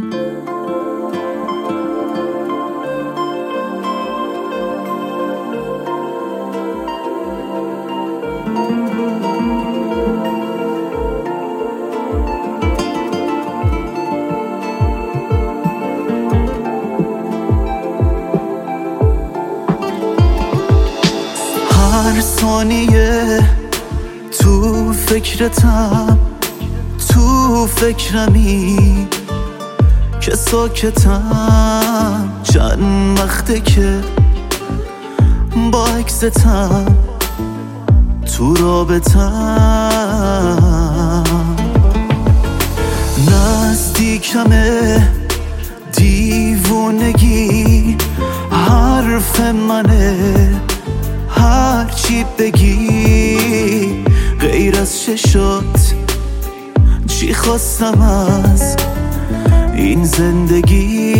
هر ثانیه تو فکرتم، تو فکرمی که ساکتم. چند وقته که با عکستم تو رابطم. نزدیکمه دیوونگی، حرف منه هرچی بگی. غیر از چشات چی خواستم از این زندگی؟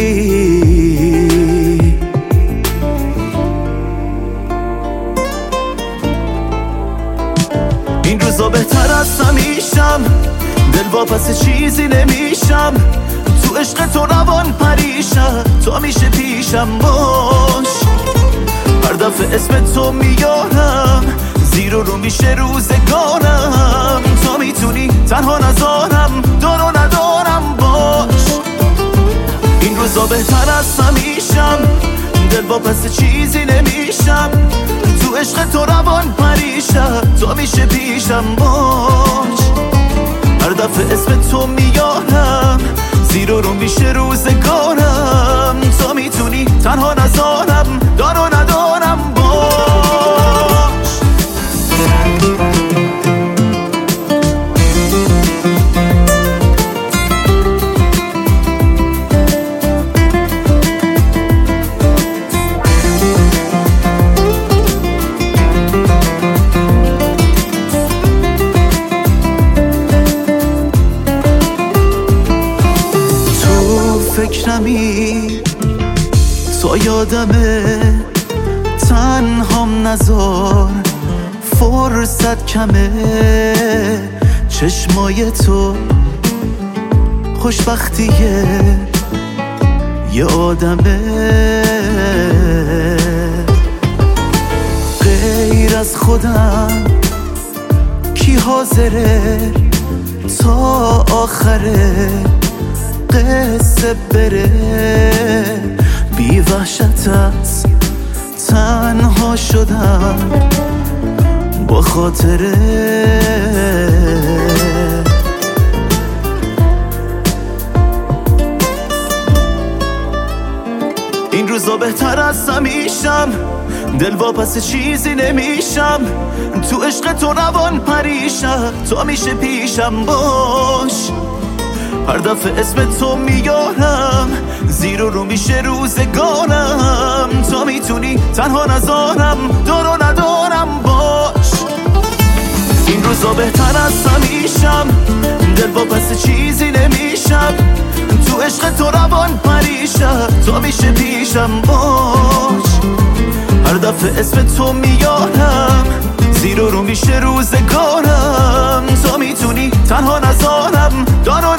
این روزا بهتر از همیشم، دل واپس چیزی نمیشم. تو عشق تو روان پریشم، تو میشه پیشم باش. هر دفعه اسم تو میارم، زیر و رو میشه روزگارم. تو میتونی تنها نذارم، دار و ندارم باش. این روزا بهتر از همیشم، دل واپس چیزی نمیشم. تو عشق تو روان پریشم، تو میشه پیشم باش. هر دفعه اسم تو میارم، زیر و رو میشه روزگارم. تو میتونی تنها نذارم، دار و ندارم باش. فکرمی تو یادمه، تنهام نذار، فرصت کمه. چشمای تو خوشبختیه یه آدمه. غیر از خودم کی حاضره تا آخره قصه بره؟ بی وحشت از تنها شدم با خاطره. این روزا بهتر از همیشم، دل واپس چیزی نمیشم. تو عشق تو روان پریشم، تو میشه پیشم باش. هر دفعه اسم تو میارم، زیر و رو میشه روزگارم. تو میتونی تنها نذارم، دار و ندارم باش. این روزا بهتر از همیشم، دل واپس چیزی نمیشم. تو عشق تو روان پریشم، تو میشه پیشم باش. هر دفعه اسم تو میارم، زیر و رو میشه روزگارم. تو میتونی تنها نذارم، دار و